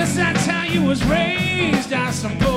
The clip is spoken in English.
Guess that's how you was raised, I suppose.